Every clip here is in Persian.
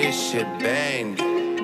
this shit bang.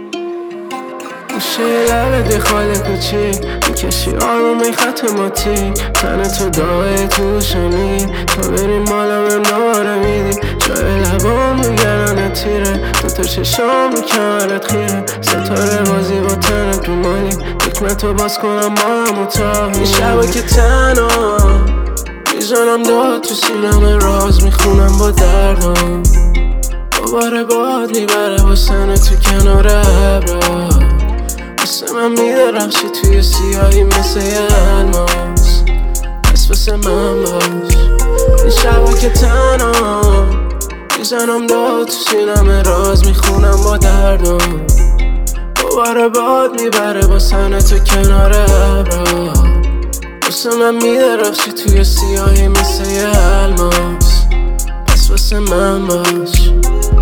میشه لبه دخال کوچیک میکشی آرومی خط ماتی تن تو داغه تو شمی تا بریم مالم ناره میدی جای لبام میگرانه تیره دوتا چشام رو کمرت خیره ستاره بازی با تنت رو مالی حکمتو باز کنم ما هم اتاقی این شبا که تنها میزنم داد تو سینم راز میخونم با دردم دوباره باد میبره واسنه تو کنار ابرا واسه من میدرخشی توی سیاهی مثل یه الماس پس واسه من باش این شبا که تنها میزنم داد تو سینم راز میخونم با دردم دوباره باد میبره واسنه تو کنار ابرا واسه من میدرخشی توی سیاهی مثل یه الماس پس واسه من باش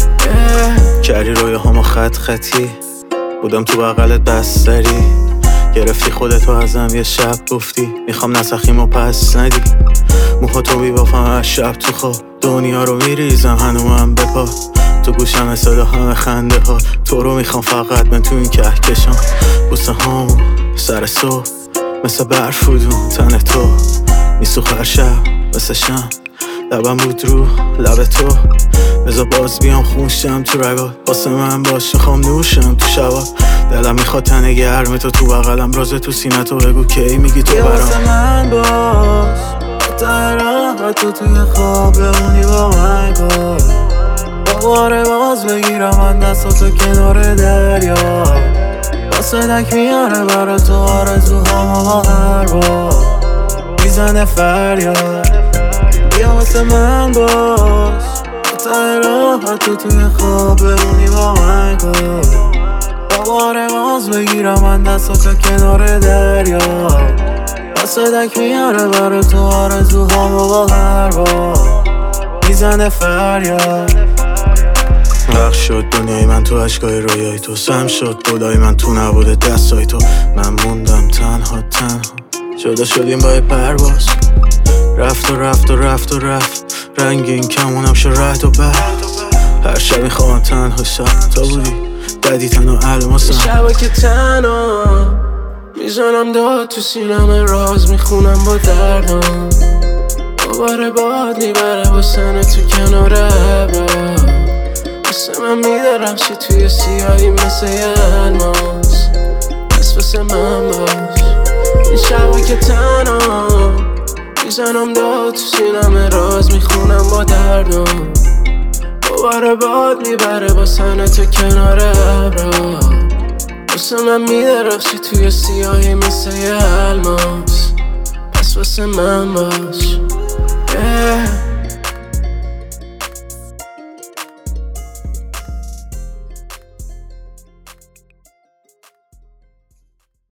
کردی رویاهامو خط خطی بودم تو بغلت بستری گرفتی خودتو ازم یه شب گفتی میخوام نسخیمو پس ندی موهاتو بیبافم از شب تو خواب دنیا رو میریزم هنوزم به پا تو گوشم صدا همه خنده ها تو رو میخوام فقط من تو این کهکشان بوسه هامو سر صبح مثل برفودون تن تو میسوخ هر شب مثل شم لبم بود رو لب تو بذار باز بیام خونشم تو رگات واسه من باش میخوام نوشم تو شبا دلم میخواد تنه گرم تو بغلم راز تو سینه تو بگو کی میگی تو برام واسه من باش تا راحت تو توی خواب بمونی با من کن دوباره باز بگیرم من دستاتو کنار دریا واسه دک میاره برا تو آرزوهامو با هر بار میزنه فریاد بیا واسه من باش تا راحت تو توی خواب بمونی با من کن دوباره باز بگیرم من دستاتو کنار دریا واسه دک میاره برا تو آرزوهامو با هر بار میزنه فریاد غرق شد دنیای من تو اشکای رویای تو سم شد خدای من تو نبوده دستای تو من موندم تنها جدا شدیم با پرواز رفت و رفت و رفت و رفت رنگین کمونم شرحت و برد هر شب میخوام تنها شب تا بودی بدی تنها الماسم شبا که تنها میزنم داد تو سینم راز میخونم با دردم دوباره باد میبره واسنه تو کنار ابرا واسه من میدرخشی توی سیاهی مثل یه الماس پس واسه من باش این شبا که تنها میزنم داد تو سینم راز میخونم با دردم دوباره باد میبره واسنه تو کنار ابرا واسه من میدرخشی توی سیاهی مثل یه الماس پس واسه من باش